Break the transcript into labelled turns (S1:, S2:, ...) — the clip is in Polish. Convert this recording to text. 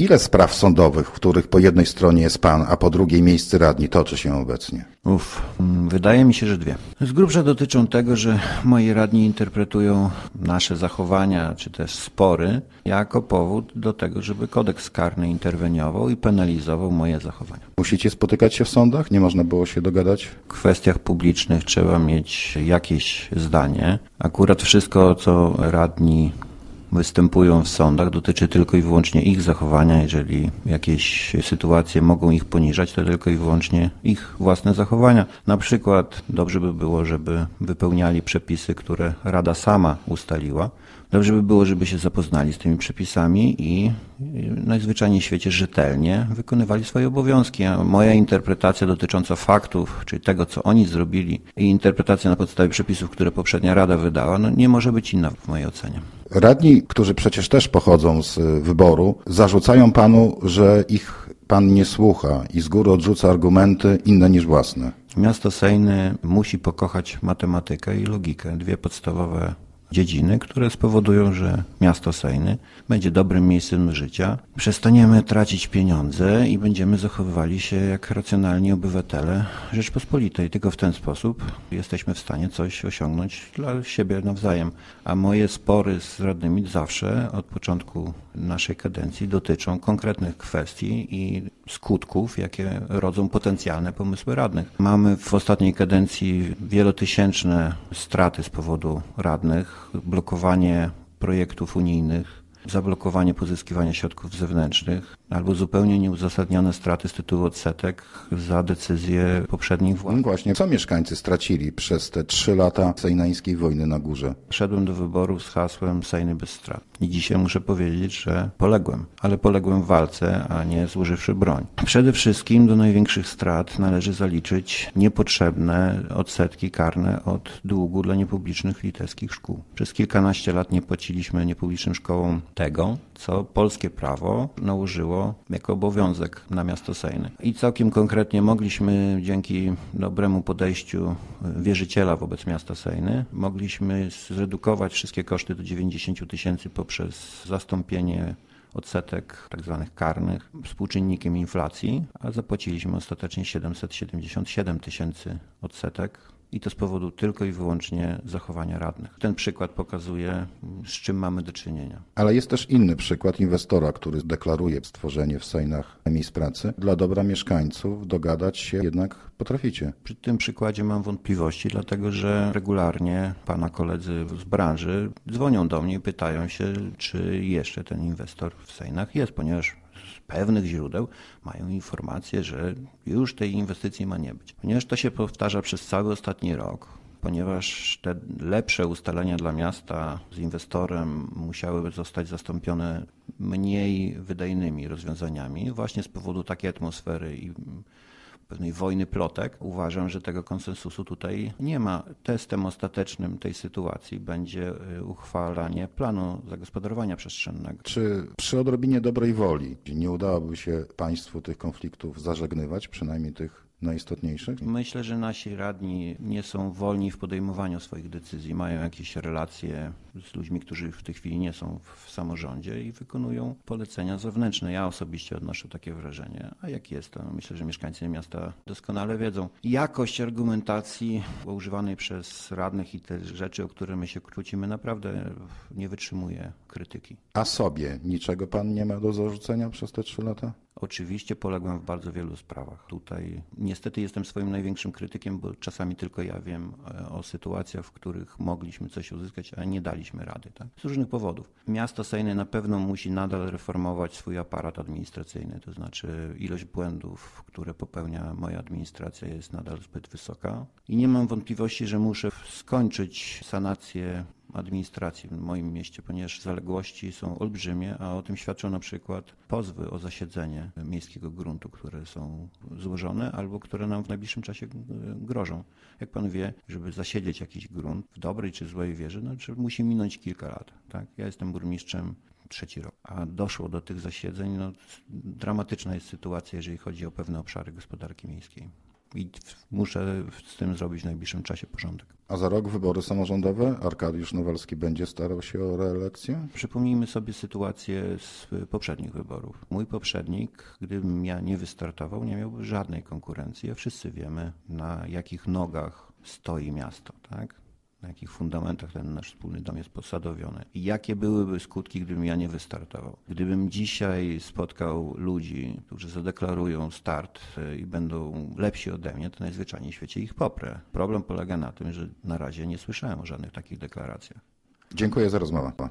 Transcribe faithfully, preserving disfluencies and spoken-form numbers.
S1: Ile spraw sądowych, w których po jednej stronie jest pan, a po drugiej miejscy radni, toczy się obecnie?
S2: Uf, wydaje mi się, że dwie. Z grubsza dotyczą tego, że moi radni interpretują nasze zachowania, czy też spory, jako powód do tego, żeby kodeks karny interweniował i penalizował moje zachowania.
S1: Musicie spotykać się w sądach? Nie można było się dogadać?
S2: W kwestiach publicznych trzeba mieć jakieś zdanie. Akurat wszystko, co radni występują w sądach, dotyczy tylko i wyłącznie ich zachowania. Jeżeli jakieś sytuacje mogą ich poniżać, to tylko i wyłącznie ich własne zachowania. Na przykład dobrze by było, żeby wypełniali przepisy, które Rada sama ustaliła. Dobrze by było, żeby się zapoznali z tymi przepisami i najzwyczajniej w świecie rzetelnie wykonywali swoje obowiązki. A moja interpretacja dotycząca faktów, czyli tego, co oni zrobili, i interpretacja na podstawie przepisów, które poprzednia Rada wydała, no nie może być inna w mojej ocenie.
S1: Radni, którzy przecież też pochodzą z wyboru, zarzucają panu, że ich pan nie słucha i z góry odrzuca argumenty inne niż własne.
S2: Miasto Sejny musi pokochać matematykę i logikę, dwie podstawowe dziedziny, które spowodują, że miasto Sejny będzie dobrym miejscem życia. Przestaniemy tracić pieniądze i będziemy zachowywali się jak racjonalni obywatele Rzeczpospolitej. Tylko w ten sposób jesteśmy w stanie coś osiągnąć dla siebie nawzajem. A moje spory z radnymi zawsze od początku naszej kadencji dotyczą konkretnych kwestii i skutków, jakie rodzą potencjalne pomysły radnych. Mamy w ostatniej kadencji wielotysięczne straty z powodu radnych, blokowanie projektów unijnych, zablokowanie pozyskiwania środków zewnętrznych albo zupełnie nieuzasadnione straty z tytułu odsetek za decyzje poprzednich władz.
S1: No właśnie, co mieszkańcy stracili przez te trzy lata sejnańskiej wojny na górze?
S2: Szedłem do wyborów z hasłem Sejny bez strat. I dzisiaj muszę powiedzieć, że poległem, ale poległem w walce, a nie złożywszy broń. Przede wszystkim do największych strat należy zaliczyć niepotrzebne odsetki karne od długu dla niepublicznych litewskich szkół. Przez kilkanaście lat nie płaciliśmy niepublicznym szkołom tego, co polskie prawo nałożyło jako obowiązek na miasto Sejny. I całkiem konkretnie mogliśmy dzięki dobremu podejściu wierzyciela wobec miasta Sejny, mogliśmy zredukować wszystkie koszty do dziewięćdziesiąt tysięcy poprzez zastąpienie odsetek tak zwanych karnych współczynnikiem inflacji, a zapłaciliśmy ostatecznie siedemset siedemdziesiąt siedem tysięcy odsetek. I to z powodu tylko i wyłącznie zachowania radnych. Ten przykład pokazuje, z czym mamy do czynienia.
S1: Ale jest też inny przykład inwestora, który deklaruje stworzenie w Sejnach miejsc pracy. Dla dobra mieszkańców dogadać się jednak potraficie.
S2: Przy tym przykładzie mam wątpliwości, dlatego że regularnie pana koledzy z branży dzwonią do mnie i pytają się, czy jeszcze ten inwestor w Sejnach jest, ponieważ z pewnych źródeł mają informację, że już tej inwestycji ma nie być. Ponieważ to się powtarza przez cały ostatni rok, ponieważ te lepsze ustalenia dla miasta z inwestorem musiały zostać zastąpione mniej wydajnymi rozwiązaniami, właśnie z powodu takiej atmosfery i pewnej wojny plotek. Uważam, że tego konsensusu tutaj nie ma. Testem ostatecznym tej sytuacji będzie uchwalanie planu zagospodarowania przestrzennego.
S1: Czy przy odrobinie dobrej woli nie udałoby się państwu tych konfliktów zażegnywać, przynajmniej tych najistotniejszych?
S2: Myślę, że nasi radni nie są wolni w podejmowaniu swoich decyzji. Mają jakieś relacje z ludźmi, którzy w tej chwili nie są w samorządzie i wykonują polecenia zewnętrzne. Ja osobiście odnoszę takie wrażenie. A jak jest to? Myślę, że mieszkańcy miasta doskonale wiedzą. Jakość argumentacji używanej przez radnych i te rzeczy, o które my się kłócimy, naprawdę nie wytrzymuje krytyki.
S1: A sobie niczego pan nie ma do zarzucenia przez te trzy lata?
S2: Oczywiście poległem w bardzo wielu sprawach. Tutaj niestety jestem swoim największym krytykiem, bo czasami tylko ja wiem o sytuacjach, w których mogliśmy coś uzyskać, a nie daliśmy rady. Tak? Z różnych powodów. Miasto Sejny na pewno musi nadal reformować swój aparat administracyjny, to znaczy ilość błędów, które popełnia moja administracja, jest nadal zbyt wysoka. I nie mam wątpliwości, że muszę skończyć sanację administracji w moim mieście, ponieważ zaległości są olbrzymie, a o tym świadczą na przykład pozwy o zasiedzenie miejskiego gruntu, które są złożone albo które nam w najbliższym czasie grożą. Jak pan wie, żeby zasiedzieć jakiś grunt w dobrej czy złej wierze, no, musi minąć kilka lat. Tak? Ja jestem burmistrzem trzeci rok, a doszło do tych zasiedzeń. No, dramatyczna jest sytuacja, jeżeli chodzi o pewne obszary gospodarki miejskiej. I muszę z tym zrobić w najbliższym czasie porządek.
S1: A za rok wybory samorządowe? Arkadiusz Nowalski będzie starał się o reelekcję?
S2: Przypomnijmy sobie sytuację z poprzednich wyborów. Mój poprzednik, gdybym ja nie wystartował, nie miałby żadnej konkurencji, a wszyscy wiemy, na jakich nogach stoi miasto, tak? Na jakich fundamentach ten nasz wspólny dom jest posadowiony. I jakie byłyby skutki, gdybym ja nie wystartował. Gdybym dzisiaj spotkał ludzi, którzy zadeklarują start i będą lepsi ode mnie, to najzwyczajniej w świecie ich poprę. Problem polega na tym, że na razie nie słyszałem o żadnych takich deklaracjach.
S1: Dziękuję za rozmowę.